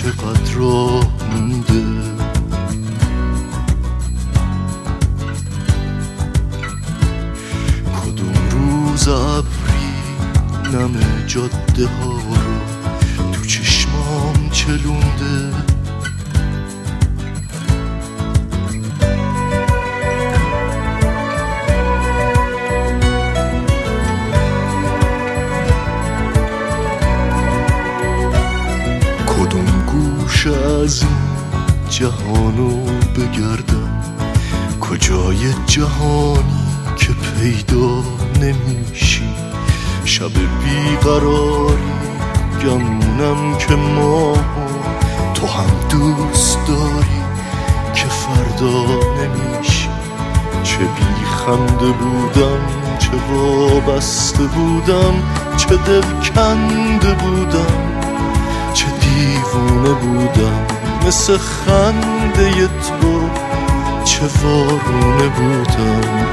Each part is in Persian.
چقدر راه مونده. کدوم روز ابری نم جاده ها رو تو چشمام چلونده. کدوم گوش از این جهانو بگردم، کجای جهانی که پیدا نمیشی. شب بیقراری گمونم که ما تو هم دوست داری که فردا نمیشی. چه بی خنده بودم، چه وابسته بودم، چه دل کنده بودم، چه دیوونه بودم. مثل خنده تو چه وارونه بودم.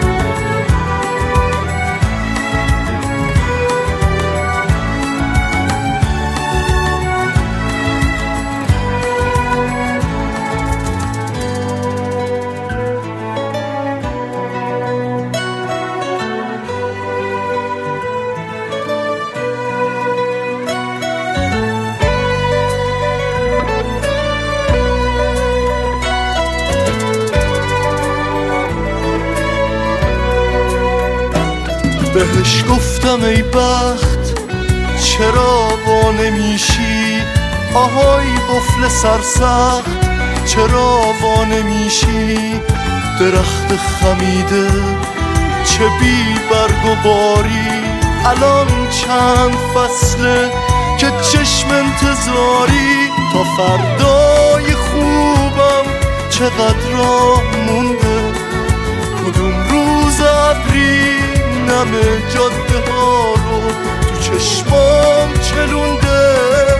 بهش گفتم ای بخت چرا وا نمیشی، آهای قفل سرسخت چرا وا نمیشی. درخت خمیده چه بی برگ و باری، الان چند فصله که چشم انتظاری. تا فردای خوبم چقدر راه مونده. کدوم روز ابری نم جاده ها رو تو چشمام چلونده.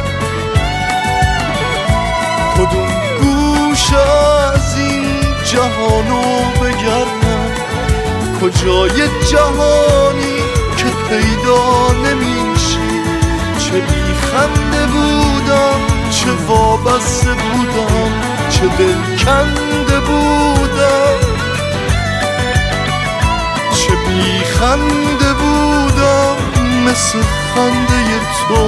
کدوم گوش از این جهانو بگردم، کجای جهانی که پیدا نمیشی. چه بی خنده بودم، چه وابسته بودم، چه دل کنده بودم، چه بی خنده بودم. مثل خنده تو